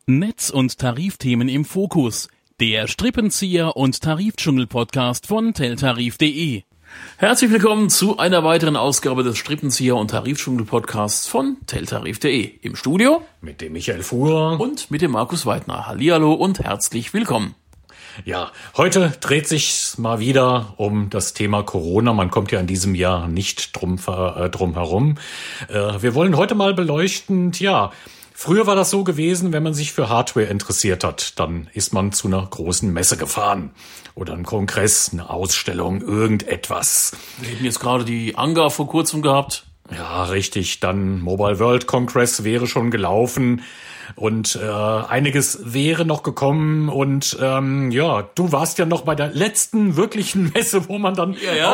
Netz- und Tarifthemen im Fokus. Der Strippenzieher und Tarifdschungel-Podcast von teltarif.de. Herzlich willkommen zu einer weiteren Ausgabe des Strippenzieher und Tarifdschungel-Podcasts von teltarif.de. Im Studio mit dem Michael Fuhr und mit dem Markus Weidner. Hallihallo und herzlich willkommen. Ja, heute dreht sich mal wieder um das Thema Corona. Man kommt ja in diesem Jahr nicht drum herum. Wir wollen heute mal beleuchten, früher war das so gewesen, wenn man sich für Hardware interessiert hat, dann ist man zu einer großen Messe gefahren. Oder ein Kongress, eine Ausstellung, irgendetwas. Wir hätten jetzt gerade die ANGA vor kurzem gehabt. Ja, richtig. Dann Mobile World Congress wäre schon gelaufen. Und einiges wäre noch gekommen und du warst ja noch bei der letzten wirklichen Messe, wo man dann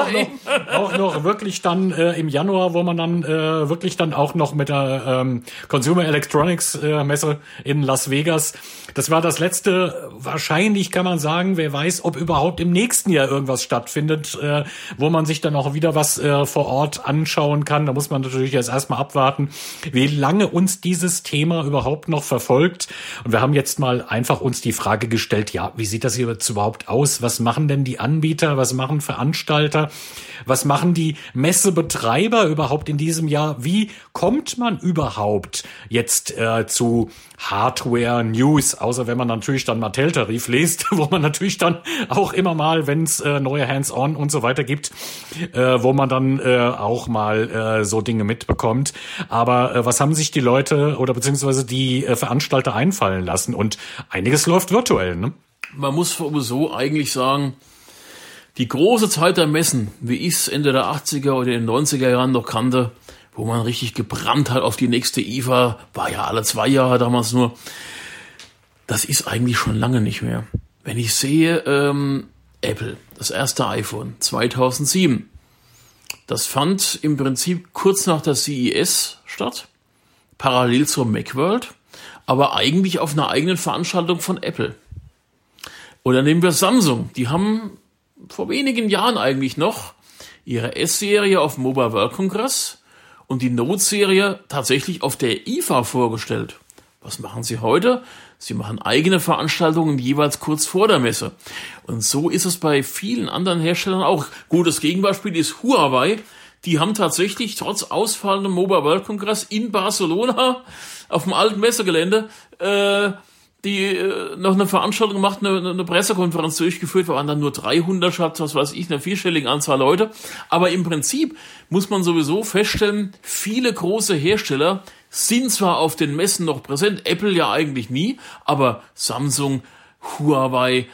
auch noch wirklich dann im Januar, wo man dann wirklich dann auch noch mit der Consumer Electronics Messe in Las Vegas, das war das letzte, wahrscheinlich kann man sagen, wer weiß, ob überhaupt im nächsten Jahr irgendwas stattfindet, wo man sich dann auch wieder was vor Ort anschauen kann. Da muss man natürlich jetzt erstmal abwarten, wie lange uns dieses Thema überhaupt noch verfolgt. Und wir haben jetzt mal einfach uns die Frage gestellt, wie sieht das hier jetzt überhaupt aus? Was machen denn die Anbieter? Was machen Veranstalter? Was machen die Messebetreiber überhaupt in diesem Jahr? Wie kommt man überhaupt jetzt zu Hardware-News? Außer wenn man natürlich dann mal Teltarif liest, wo man natürlich dann auch immer mal, wenn es neue Hands-on und so weiter gibt, wo man dann auch mal so Dinge mitbekommt. Aber was haben sich die Leute oder beziehungsweise die Veranstalter einfallen lassen? Und einiges läuft virtuell, ne? Man muss sowieso eigentlich sagen, die große Zeit der Messen, wie ich es Ende der 80er oder in den 90er Jahren noch kannte, wo man richtig gebrannt hat auf die nächste IFA, war ja alle 2 Jahre damals nur, das ist eigentlich schon lange nicht mehr. Wenn ich sehe, Apple, das erste iPhone 2007, das fand im Prinzip kurz nach der CES statt, parallel zur Macworld, aber eigentlich auf einer eigenen Veranstaltung von Apple. Oder nehmen wir Samsung, die haben vor wenigen Jahren eigentlich noch ihre S-Serie auf dem Mobile World Congress und die Note-Serie tatsächlich auf der IFA vorgestellt. Was machen sie heute? Sie machen eigene Veranstaltungen jeweils kurz vor der Messe. Und so ist es bei vielen anderen Herstellern auch. Gutes Gegenbeispiel ist Huawei. Die haben tatsächlich trotz ausfallendem Mobile World Congress in Barcelona auf dem alten Messegelände noch eine Veranstaltung gemacht, eine Pressekonferenz durchgeführt, waren dann nur 300 statt, was weiß ich, einer vierstelligen Anzahl Leute. Aber im Prinzip muss man sowieso feststellen, viele große Hersteller sind zwar auf den Messen noch präsent, Apple ja eigentlich nie, aber Samsung, Huawei,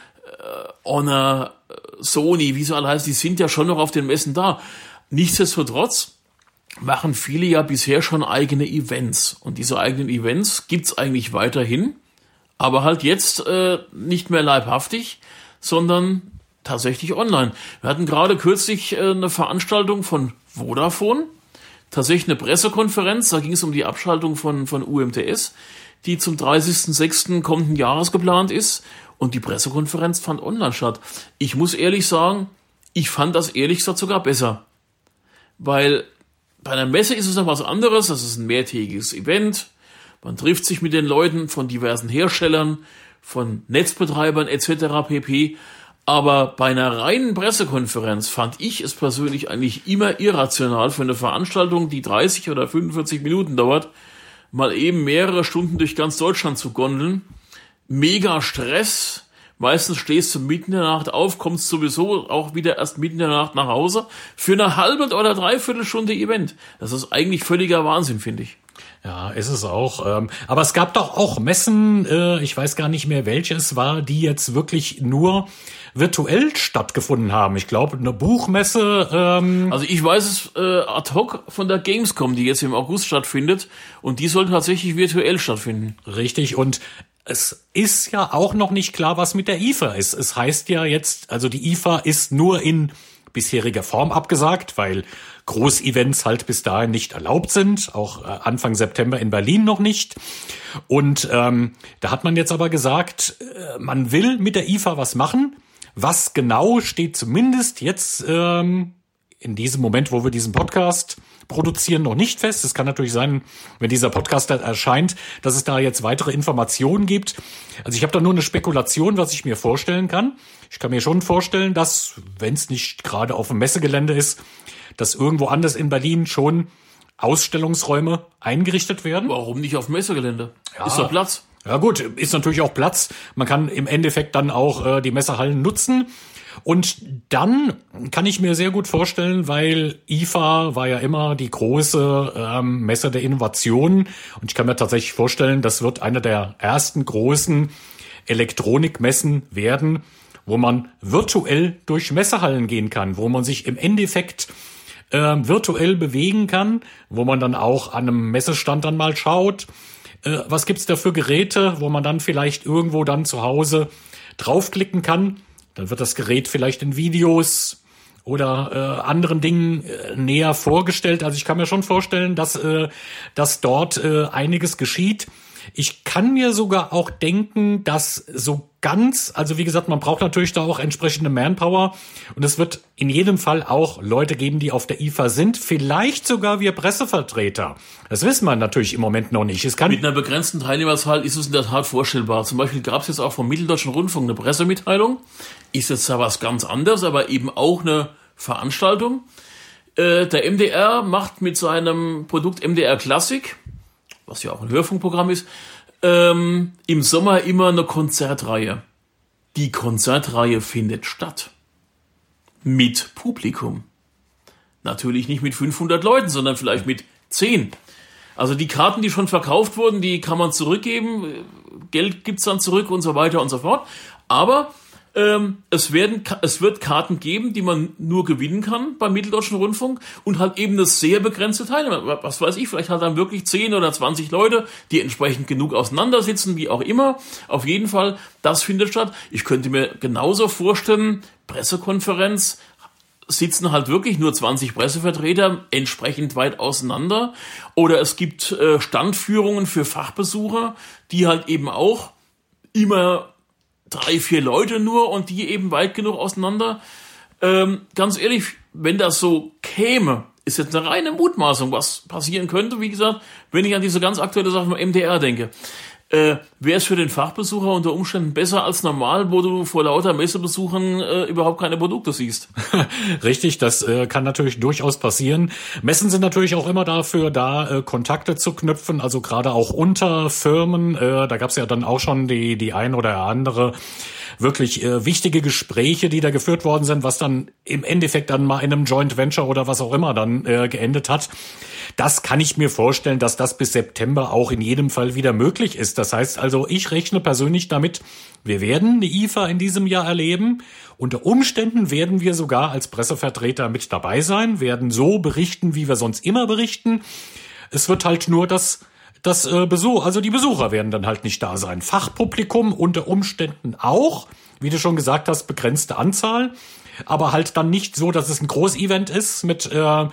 Honor, Sony, wie sie alle heißen, die sind ja schon noch auf den Messen da. Nichtsdestotrotz machen viele ja bisher schon eigene Events. Und diese eigenen Events gibt's eigentlich weiterhin, aber halt jetzt nicht mehr leibhaftig, sondern tatsächlich online. Wir hatten gerade kürzlich eine Veranstaltung von Vodafone, tatsächlich eine Pressekonferenz, da ging es um die Abschaltung von UMTS, die zum 30.06. kommenden Jahres geplant ist. Und die Pressekonferenz fand online statt. Ich muss ehrlich sagen, ich fand das ehrlich gesagt sogar besser. Weil bei einer Messe ist es noch was anderes, das ist ein mehrtägiges Event. Man trifft sich mit den Leuten von diversen Herstellern, von Netzbetreibern etc. pp. Aber bei einer reinen Pressekonferenz fand ich es persönlich eigentlich immer irrational für eine Veranstaltung, die 30 oder 45 Minuten dauert, mal eben mehrere Stunden durch ganz Deutschland zu gondeln. Mega Stress. Meistens stehst du mitten in der Nacht auf, kommst sowieso auch wieder erst mitten in der Nacht nach Hause für eine halbe oder dreiviertel Stunde Event. Das ist eigentlich völliger Wahnsinn, finde ich. Ja, ist es auch. Aber es gab doch auch Messen, ich weiß gar nicht mehr, welche es war, die jetzt wirklich nur virtuell stattgefunden haben. Ich glaube, eine Buchmesse. Also ich weiß es ad hoc von der Gamescom, die jetzt im August stattfindet. Und die soll tatsächlich virtuell stattfinden. Richtig, und es ist ja auch noch nicht klar, was mit der IFA ist. Es heißt ja jetzt, also die IFA ist nur in bisheriger Form abgesagt, weil Großevents halt bis dahin nicht erlaubt sind, auch Anfang September in Berlin noch nicht. Und da hat man jetzt aber gesagt, man will mit der IFA was machen. Was genau steht zumindest jetzt in diesem Moment, wo wir diesen Podcast produzieren, noch nicht fest. Es kann natürlich sein, wenn dieser Podcast dann erscheint, dass es da jetzt weitere Informationen gibt. Also ich habe da nur eine Spekulation, was ich mir vorstellen kann. Ich kann mir schon vorstellen, dass, wenn es nicht gerade auf dem Messegelände ist, dass irgendwo anders in Berlin schon Ausstellungsräume eingerichtet werden. Warum nicht auf dem Messegelände? Ja. Ist doch Platz. Ja gut, ist natürlich auch Platz. Man kann im Endeffekt dann auch die Messehallen nutzen. Und dann kann ich mir sehr gut vorstellen, weil IFA war ja immer die große Messe der Innovation. Und ich kann mir tatsächlich vorstellen, das wird eine der ersten großen Elektronikmessen werden, wo man virtuell durch Messehallen gehen kann, wo man sich im Endeffekt virtuell bewegen kann, wo man dann auch an einem Messestand dann mal schaut, was gibt's da für Geräte, wo man dann vielleicht irgendwo dann zu Hause draufklicken kann. Dann wird das Gerät vielleicht in Videos oder anderen Dingen näher vorgestellt. Also ich kann mir schon vorstellen, dass dort einiges geschieht. Ich kann mir sogar auch denken, dass so ganz, also wie gesagt, man braucht natürlich da auch entsprechende Manpower und es wird in jedem Fall auch Leute geben, die auf der IFA sind, vielleicht sogar wir Pressevertreter. Das wissen wir natürlich im Moment noch nicht. Mit einer begrenzten Teilnehmerzahl ist es in der Tat vorstellbar. Zum Beispiel gab es jetzt auch vom Mitteldeutschen Rundfunk eine Pressemitteilung. Ist jetzt da was ganz anderes, aber eben auch eine Veranstaltung. Der MDR macht mit seinem Produkt MDR Classic, was ja auch ein Hörfunkprogramm ist, im Sommer immer eine Konzertreihe. Die Konzertreihe findet statt. Mit Publikum. Natürlich nicht mit 500 Leuten, sondern vielleicht mit 10. Also die Karten, die schon verkauft wurden, die kann man zurückgeben. Geld gibt's dann zurück und so weiter und so fort. Aber es wird Karten geben, die man nur gewinnen kann beim Mitteldeutschen Rundfunk und halt eben eine sehr begrenzte Teilnehmer. Was weiß ich, vielleicht halt dann wirklich 10 oder 20 Leute, die entsprechend genug auseinandersitzen, wie auch immer. Auf jeden Fall, das findet statt. Ich könnte mir genauso vorstellen, Pressekonferenz, sitzen halt wirklich nur 20 Pressevertreter entsprechend weit auseinander. Oder es gibt Standführungen für Fachbesucher, die halt eben auch immer 3, 4 Leute nur und die eben weit genug auseinander. Ganz ehrlich, wenn das so käme, ist jetzt eine reine Mutmaßung, was passieren könnte. Wie gesagt, wenn ich an diese ganz aktuelle Sache vom MDR denke, wäre es für den Fachbesucher unter Umständen besser als normal, wo du vor lauter Messebesuchern überhaupt keine Produkte siehst. Richtig, das kann natürlich durchaus passieren. Messen sind natürlich auch immer dafür da, Kontakte zu knüpfen, also gerade auch unter Firmen. Da gab es ja dann auch schon die ein oder andere wirklich wichtige Gespräche, die da geführt worden sind, was dann im Endeffekt dann mal in einem Joint Venture oder was auch immer dann geendet hat. Das kann ich mir vorstellen, dass das bis September auch in jedem Fall wieder möglich ist. Das heißt also, ich rechne persönlich damit, wir werden die IFA in diesem Jahr erleben. Unter Umständen werden wir sogar als Pressevertreter mit dabei sein, werden so berichten, wie wir sonst immer berichten. Es wird halt nur die Besucher werden dann halt nicht da sein. Fachpublikum unter Umständen auch, wie du schon gesagt hast, begrenzte Anzahl. Aber halt dann nicht so, dass es ein Großevent ist mit 10.000,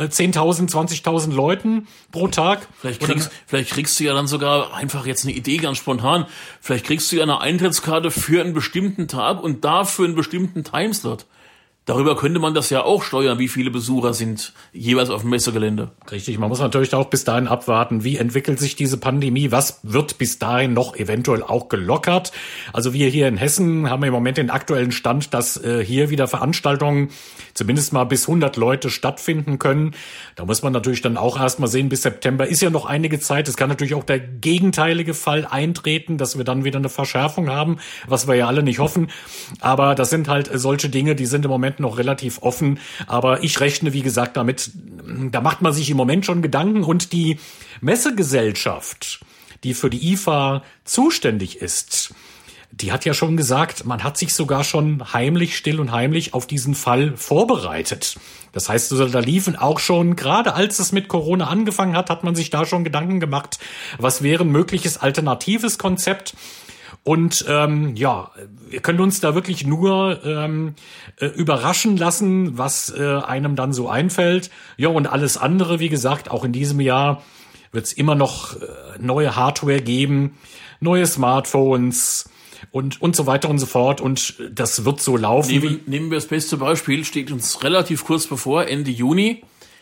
20.000 Leuten pro Tag. Vielleicht kriegst du ja dann sogar einfach jetzt eine Idee ganz spontan. Vielleicht kriegst du ja eine Eintrittskarte für einen bestimmten Tag und dafür einen bestimmten Timeslot. Darüber könnte man das ja auch steuern, wie viele Besucher sind jeweils auf dem Messegelände. Richtig, man muss natürlich auch bis dahin abwarten, wie entwickelt sich diese Pandemie, was wird bis dahin noch eventuell auch gelockert. Also wir hier in Hessen haben im Moment den aktuellen Stand, dass hier wieder Veranstaltungen zumindest mal bis 100 Leute stattfinden können. Da muss man natürlich dann auch erstmal sehen, bis September ist ja noch einige Zeit. Es kann natürlich auch der gegenteilige Fall eintreten, dass wir dann wieder eine Verschärfung haben, was wir ja alle nicht hoffen. Aber das sind halt solche Dinge, die sind im Moment noch relativ offen, aber ich rechne, wie gesagt, damit, da macht man sich im Moment schon Gedanken und die Messegesellschaft, die für die IFA zuständig ist, die hat ja schon gesagt, man hat sich sogar schon still und heimlich auf diesen Fall vorbereitet. Das heißt, da liefen auch schon, gerade als es mit Corona angefangen hat man sich da schon Gedanken gemacht, was wäre ein mögliches alternatives Konzept. Und wir können uns da wirklich nur überraschen lassen, was einem dann so einfällt. Ja, und alles andere, wie gesagt, auch in diesem Jahr wird es immer noch neue Hardware geben, neue Smartphones, und so weiter und so fort. Und das wird so laufen. Nehmen wir das beste Beispiel, steht uns relativ kurz bevor, Ende Juni,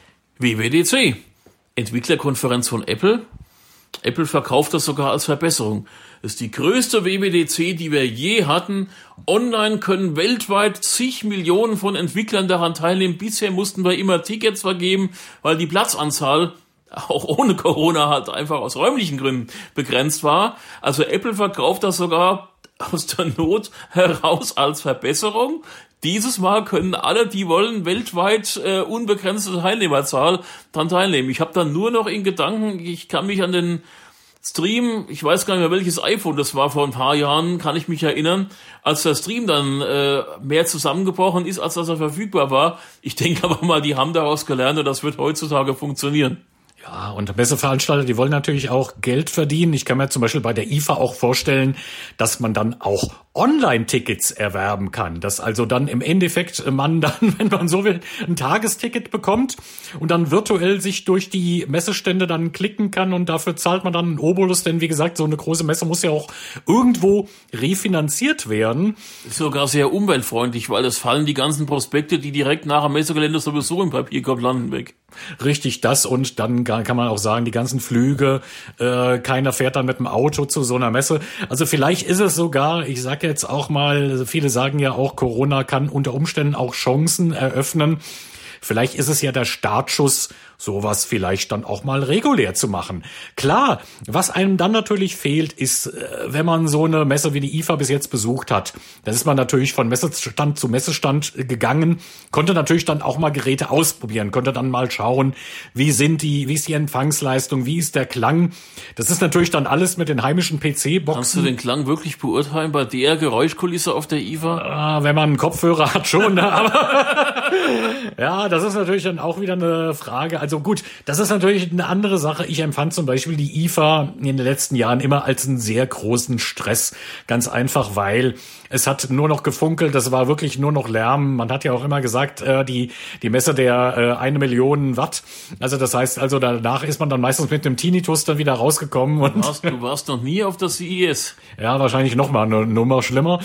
WWDC, Entwicklerkonferenz von Apple. Apple verkauft das sogar als Verbesserung. Das ist die größte WWDC, die wir je hatten. Online können weltweit zig Millionen von Entwicklern daran teilnehmen. Bisher mussten wir immer Tickets vergeben, weil die Platzanzahl auch ohne Corona halt einfach aus räumlichen Gründen begrenzt war. Also Apple verkauft das sogar aus der Not heraus als Verbesserung. Dieses Mal können alle, die wollen, weltweit unbegrenzte Teilnehmerzahl daran teilnehmen. Ich habe dann nur noch in Gedanken, ich kann mich an den Stream, ich weiß gar nicht mehr, welches iPhone das war, vor ein paar Jahren, kann ich mich erinnern, als der Stream dann mehr zusammengebrochen ist, als dass er verfügbar war. Ich denke aber mal, die haben daraus gelernt und das wird heutzutage funktionieren. Ja, und Messeveranstalter, die wollen natürlich auch Geld verdienen. Ich kann mir zum Beispiel bei der IFA auch vorstellen, dass man dann auch Online-Tickets erwerben kann. Dass also dann im Endeffekt man dann, wenn man so will, ein Tagesticket bekommt und dann virtuell sich durch die Messestände dann klicken kann und dafür zahlt man dann einen Obolus, denn wie gesagt, so eine große Messe muss ja auch irgendwo refinanziert werden. Ist sogar sehr umweltfreundlich, weil es fallen die ganzen Prospekte, die direkt nach dem Messegelände sowieso im Papierkorb landen, weg. Richtig, das, und dann kann man auch sagen, die ganzen Flüge, keiner fährt dann mit dem Auto zu so einer Messe. Also vielleicht ist es sogar, ich sage jetzt auch mal, viele sagen ja auch, Corona kann unter Umständen auch Chancen eröffnen. Vielleicht ist es ja der Startschuss, sowas vielleicht dann auch mal regulär zu machen. Klar, was einem dann natürlich fehlt, ist, wenn man so eine Messe wie die IFA bis jetzt besucht hat, dann ist man natürlich von Messestand zu Messestand gegangen, konnte natürlich dann auch mal Geräte ausprobieren, konnte dann mal schauen, wie ist die Empfangsleistung, wie ist der Klang. Das ist natürlich dann alles mit den heimischen PC-Boxen. Kannst du den Klang wirklich beurteilen bei der Geräuschkulisse auf der IFA? Wenn man einen Kopfhörer hat, schon, ne? Aber ja, das ist natürlich dann auch wieder eine Frage. Also gut, das ist natürlich eine andere Sache. Ich empfand zum Beispiel die IFA in den letzten Jahren immer als einen sehr großen Stress. Ganz einfach, weil es hat nur noch gefunkelt, das war wirklich nur noch Lärm. Man hat ja auch immer gesagt, die Messe der 1 Million Watt. Also das heißt, also danach ist man dann meistens mit einem Tinnitus dann wieder rausgekommen. Und du warst noch nie auf der CES. Ja, wahrscheinlich noch mal eine Nummer schlimmer.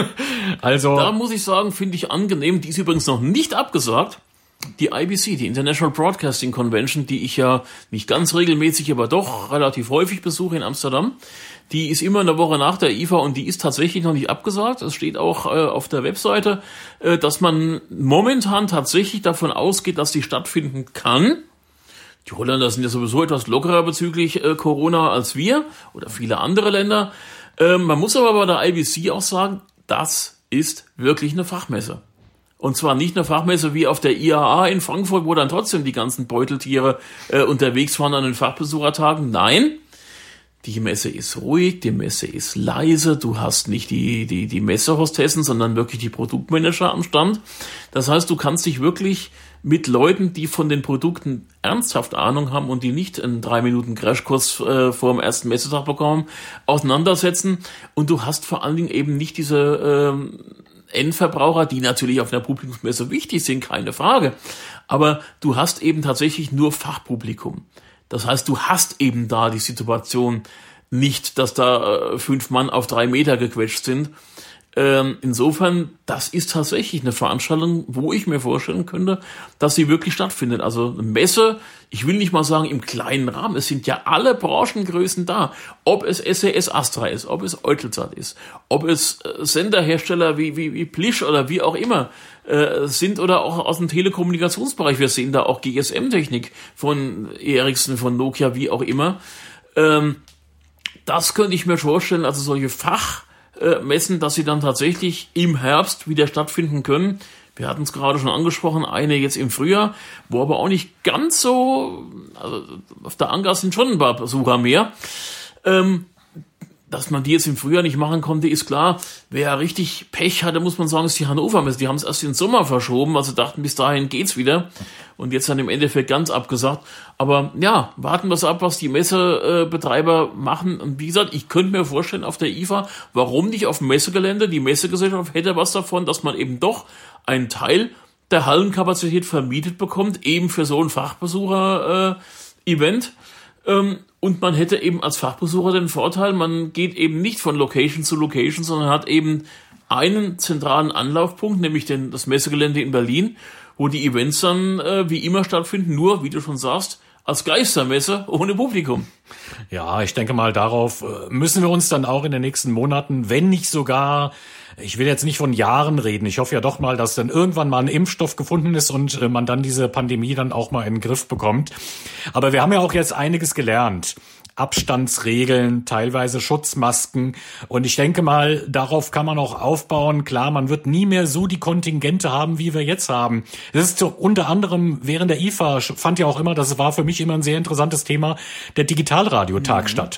Also da muss ich sagen, finde ich angenehm. Die ist übrigens noch nicht abgesagt. Die IBC, die International Broadcasting Convention, die ich ja nicht ganz regelmäßig, aber doch relativ häufig besuche in Amsterdam, die ist immer eine Woche nach der IFA und die ist tatsächlich noch nicht abgesagt. Es steht auch auf der Webseite, dass man momentan tatsächlich davon ausgeht, dass die stattfinden kann. Die Holländer sind ja sowieso etwas lockerer bezüglich Corona als wir oder viele andere Länder. Man muss aber bei der IBC auch sagen, das ist wirklich eine Fachmesse. Und zwar nicht eine Fachmesse wie auf der IAA in Frankfurt, wo dann trotzdem die ganzen Beuteltiere unterwegs waren an den Fachbesuchertagen. Nein, die Messe ist ruhig, die Messe ist leise, du hast nicht die Messehostessen, sondern wirklich die Produktmanager am Stand. Das heißt, du kannst dich wirklich mit Leuten, die von den Produkten ernsthaft Ahnung haben und die nicht einen 3 Minuten Crashkurs vor dem ersten Messetag bekommen, auseinandersetzen. Und du hast vor allen Dingen eben nicht diese Endverbraucher, die natürlich auf einer Publikumsmesse wichtig sind, keine Frage. Aber du hast eben tatsächlich nur Fachpublikum. Das heißt, du hast eben da die Situation nicht, dass da 5 Mann auf 3 Meter gequetscht sind. Insofern, das ist tatsächlich eine Veranstaltung, wo ich mir vorstellen könnte, dass sie wirklich stattfindet. Also eine Messe, ich will nicht mal sagen im kleinen Rahmen, es sind ja alle Branchengrößen da. Ob es SES Astra ist, ob es Eutelsat ist, ob es Senderhersteller wie Plisch oder wie auch immer sind oder auch aus dem Telekommunikationsbereich. Wir sehen da auch GSM-Technik von Ericsson, von Nokia, wie auch immer. Das könnte ich mir vorstellen, also solche Fachmessen, dass sie dann tatsächlich im Herbst wieder stattfinden können. Wir hatten es gerade schon angesprochen, eine jetzt im Frühjahr, wo aber auch nicht ganz so, also auf der Anga sind schon ein paar Besucher mehr. Dass man die jetzt im Frühjahr nicht machen konnte, ist klar. Wer richtig Pech hatte, muss man sagen, ist die Hannover Messe. Die haben es erst in den Sommer verschoben, also dachten, bis dahin geht's wieder. Und jetzt dann im Endeffekt ganz abgesagt. Aber ja, warten wir es ab, was die Messebetreiber machen. Und wie gesagt, ich könnte mir vorstellen, auf der IFA, warum nicht auf dem Messegelände? Die Messegesellschaft hätte was davon, dass man eben doch einen Teil der Hallenkapazität vermietet bekommt, eben für so ein Fachbesucher-Event. Und man hätte eben als Fachbesucher den Vorteil, man geht eben nicht von Location zu Location, sondern hat eben einen zentralen Anlaufpunkt, nämlich das Messegelände in Berlin, wo die Events dann wie immer stattfinden, nur, wie du schon sagst, als Geistermesse ohne Publikum. Ja, ich denke mal, darauf müssen wir uns dann auch in den nächsten Monaten, wenn nicht sogar, ich will jetzt nicht von Jahren reden, ich hoffe ja doch mal, dass dann irgendwann mal ein Impfstoff gefunden ist und man dann diese Pandemie dann auch mal in den Griff bekommt. Aber wir haben ja auch jetzt einiges gelernt. Abstandsregeln, teilweise Schutzmasken. Und ich denke mal, darauf kann man auch aufbauen. Klar, man wird nie mehr so die Kontingente haben, wie wir jetzt haben. Das ist so, unter anderem während der IFA, fand ja auch immer, das war für mich immer ein sehr interessantes Thema, der Digitalradiotag statt.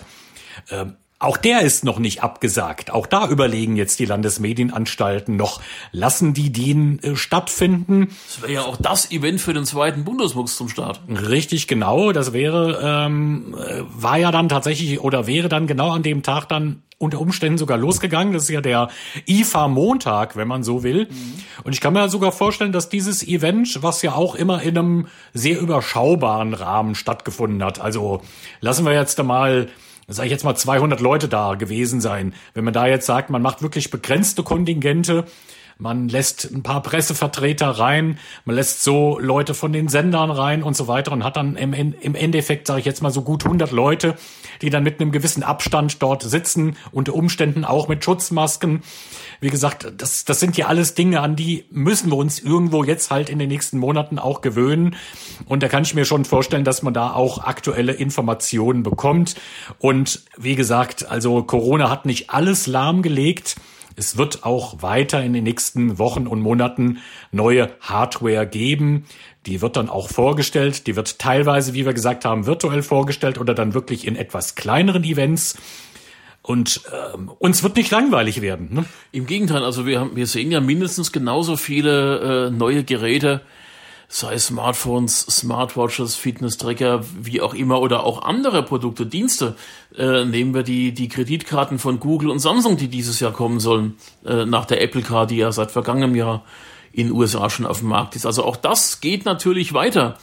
Auch der ist noch nicht abgesagt. Auch da überlegen jetzt die Landesmedienanstalten noch, lassen die den stattfinden? Das wäre ja auch das Event für den 2. Bundesmux zum Start. Richtig, genau. Das wäre, war ja dann tatsächlich oder wäre dann genau an dem Tag dann unter Umständen sogar losgegangen. Das ist ja der IFA-Montag, wenn man so will. Und ich kann mir sogar vorstellen, dass dieses Event, was ja auch immer in einem sehr überschaubaren Rahmen stattgefunden hat, also lassen wir jetzt mal, sage ich jetzt mal, 200 Leute da gewesen sein. Wenn man da jetzt sagt, man macht wirklich begrenzte Kontingente, man lässt ein paar Pressevertreter rein, man lässt so Leute von den Sendern rein und so weiter und hat dann im Endeffekt, sage ich jetzt mal, so gut 100 Leute, die dann mit einem gewissen Abstand dort sitzen, unter Umständen auch mit Schutzmasken. Wie gesagt, das sind ja alles Dinge, an die müssen wir uns irgendwo jetzt halt in den nächsten Monaten auch gewöhnen. Und da kann ich mir schon vorstellen, dass man da auch aktuelle Informationen bekommt. Und wie gesagt, also Corona hat nicht alles lahmgelegt. Es wird auch weiter in den nächsten Wochen und Monaten neue Hardware geben. Die wird dann auch vorgestellt. Die wird teilweise, wie wir gesagt haben, virtuell vorgestellt oder dann wirklich in etwas kleineren Events. Und uns wird nicht langweilig werden. Ne? Im Gegenteil, also wir sehen ja mindestens genauso viele neue Geräte, sei es Smartphones, Smartwatches, Fitness-Tracker, wie auch immer, oder auch andere Produkte, Dienste. Nehmen wir die Kreditkarten von Google und Samsung, die dieses Jahr kommen sollen, nach der Apple Card, die ja seit vergangenem Jahr in den USA schon auf dem Markt ist. Also auch das geht natürlich weiter.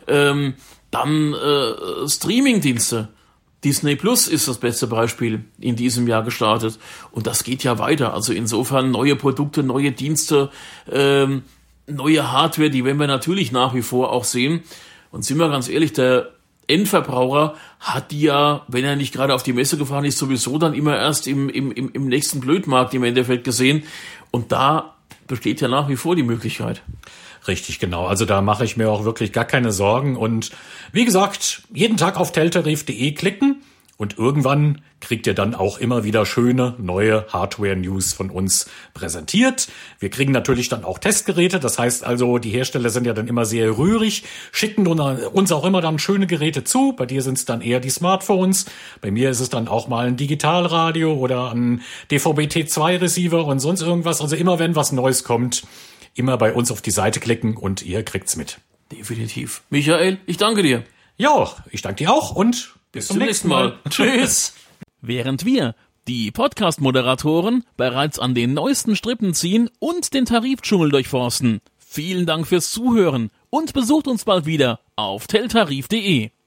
Dann Streaming-Dienste. Disney Plus ist das beste Beispiel in diesem Jahr gestartet. Und das geht ja weiter. Also insofern neue Produkte, neue Dienste, neue Hardware, die werden wir natürlich nach wie vor auch sehen. Und sind wir ganz ehrlich, der Endverbraucher hat die ja, wenn er nicht gerade auf die Messe gefahren ist, sowieso dann immer erst im nächsten Blödmarkt im Endeffekt gesehen. Und da besteht ja nach wie vor die Möglichkeit. Richtig, genau. Also da mache ich mir auch wirklich gar keine Sorgen. Und wie gesagt, jeden Tag auf teltarif.de klicken und irgendwann kriegt ihr dann auch immer wieder schöne neue Hardware-News von uns präsentiert. Wir kriegen natürlich dann auch Testgeräte. Das heißt also, die Hersteller sind ja dann immer sehr rührig, schicken uns auch immer dann schöne Geräte zu. Bei dir sind es dann eher die Smartphones. Bei mir ist es dann auch mal ein Digitalradio oder ein DVB-T2-Receiver und sonst irgendwas. Also immer wenn was Neues kommt, immer bei uns auf die Seite klicken und ihr kriegt's mit. Definitiv. Michael, ich danke dir. Ja, ich danke dir auch und bis zum nächsten Mal. Tschüss. Während wir, die Podcast-Moderatoren, bereits an den neuesten Strippen ziehen und den Tarifdschungel durchforsten. Vielen Dank fürs Zuhören und besucht uns bald wieder auf teltarif.de.